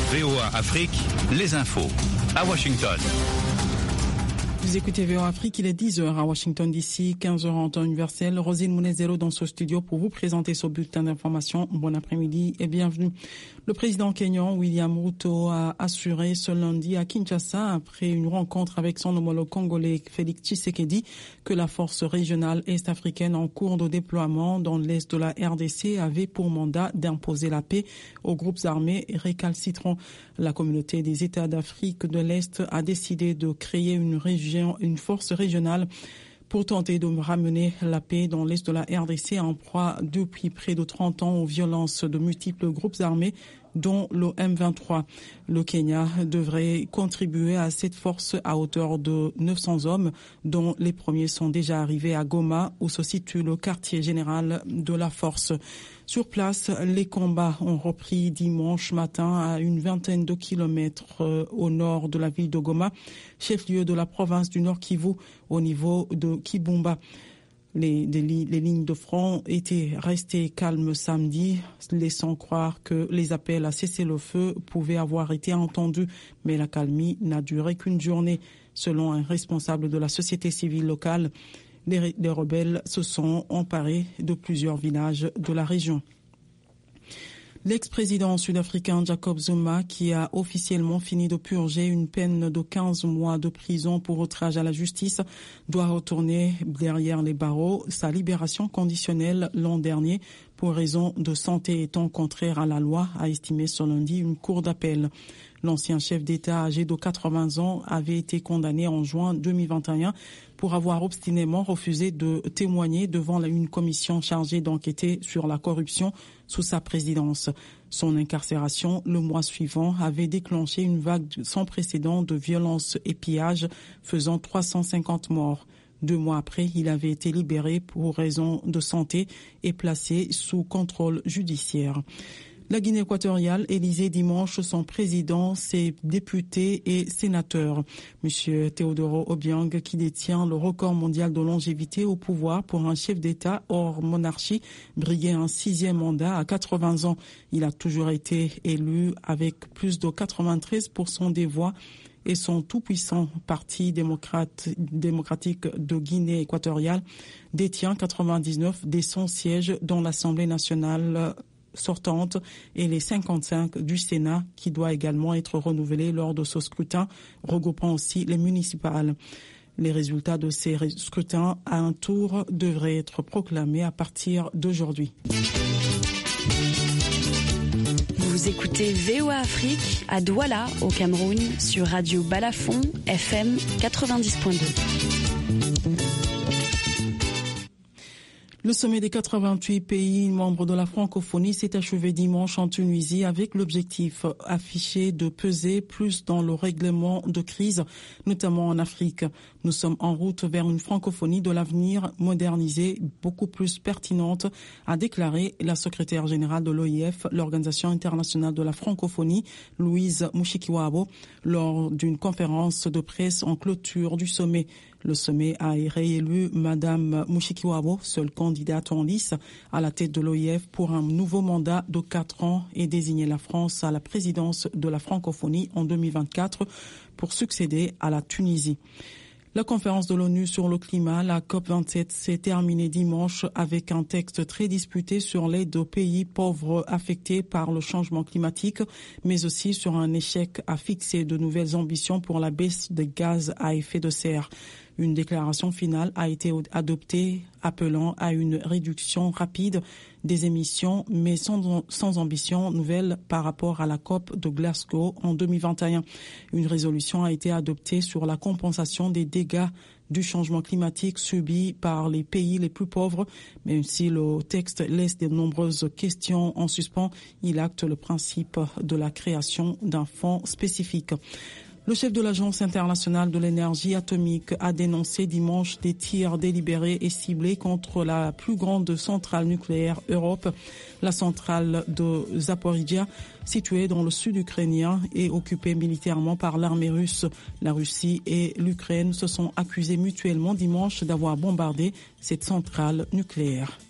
VOA Afrique, les infos à Washington. Vous écoutez VOA Afrique, il est 10h à Washington DC, 15h en temps universel. Rosine Mounezero dans ce studio pour vous présenter ce bulletin d'information. Bon après-midi et bienvenue. Le président kényan William Ruto a assuré ce lundi à Kinshasa, après une rencontre avec son homologue congolais Félix Tshisekedi, que la force régionale est-africaine en cours de déploiement dans l'est de la RDC avait pour mandat d'imposer la paix aux groupes armés récalcitrants. La communauté des États d'Afrique de l'Est a décidé de créer une force régionale pour tenter de ramener la paix dans l'est de la RDC en proie depuis près de 30 ans aux violences de multiples groupes armés, dont le M23. Le Kenya devrait contribuer à cette force à hauteur de 900 hommes, dont les premiers sont déjà arrivés à Goma, où se situe le quartier général de la force. Sur place, les combats ont repris dimanche matin à une vingtaine de kilomètres au nord de la ville de Goma, chef-lieu de la province du Nord Kivu, au niveau de Kibumba. Les lignes de front étaient restées calmes samedi, laissant croire que les appels à cesser le feu pouvaient avoir été entendus, mais la calmie n'a duré qu'une journée. Selon un responsable de la société civile locale, les rebelles se sont emparés de plusieurs villages de la région. L'ex-président sud-africain Jacob Zuma, qui a officiellement fini de purger une peine de 15 mois de prison pour outrage à la justice, doit retourner derrière les barreaux. Sa libération conditionnelle l'an dernier pour raison de santé étant contraire à la loi, a estimé ce lundi une cour d'appel. L'ancien chef d'État âgé de 80 ans avait été condamné en juin 2021 pour avoir obstinément refusé de témoigner devant une commission chargée d'enquêter sur la corruption sous sa présidence. Son incarcération le mois suivant avait déclenché une vague sans précédent de violences et pillages faisant 350 morts. 2 mois après, il avait été libéré pour raison de santé et placé sous contrôle judiciaire. La Guinée équatoriale élisait dimanche son président, ses députés et sénateurs. Monsieur Teodoro Obiang, qui détient le record mondial de longévité au pouvoir pour un chef d'État hors monarchie, briguait un 6e mandat à 80 ans. Il a toujours été élu avec plus de 93% des voix et son tout-puissant parti démocratique de Guinée équatoriale détient 99 des 100 sièges dans l'Assemblée nationale sortante et les 55 du Sénat, qui doit également être renouvelé lors de ce scrutin, regroupant aussi les municipales. Les résultats de ces scrutins à un tour devraient être proclamés à partir d'aujourd'hui. Vous écoutez VOA Afrique à Douala, au Cameroun, sur Radio Balafon, FM 90.2. Le sommet des 88 pays membres de la francophonie s'est achevé dimanche en Tunisie avec l'objectif affiché de peser plus dans le règlement de crise, notamment en Afrique. Nous sommes en route vers une francophonie de l'avenir modernisée, beaucoup plus pertinente, a déclaré la secrétaire générale de l'OIF, l'Organisation internationale de la francophonie, Louise Mushikiwabo, lors d'une conférence de presse en clôture du sommet. Le sommet a réélu Madame Mushikiwabo, seule candidate en lice à la tête de l'OIF pour un nouveau mandat de 4 ans et désigné la France à la présidence de la francophonie en 2024 pour succéder à la Tunisie. La conférence de l'ONU sur le climat, la COP27, s'est terminée dimanche avec un texte très disputé sur l'aide aux pays pauvres affectés par le changement climatique, mais aussi sur un échec à fixer de nouvelles ambitions pour la baisse des gaz à effet de serre. Une déclaration finale a été adoptée appelant à une réduction rapide des émissions, mais sans ambition nouvelle par rapport à la COP de Glasgow en 2021. Une résolution a été adoptée sur la compensation des dégâts du changement climatique subi par les pays les plus pauvres. Même si le texte laisse de nombreuses questions en suspens, il acte le principe de la création d'un fonds spécifique. Le chef de l'Agence internationale de l'énergie atomique a dénoncé dimanche des tirs délibérés et ciblés contre la plus grande centrale nucléaire Europe, la centrale de Zaporizhzhia, située dans le sud ukrainien et occupée militairement par l'armée russe. La Russie et l'Ukraine se sont accusés mutuellement dimanche d'avoir bombardé cette centrale nucléaire.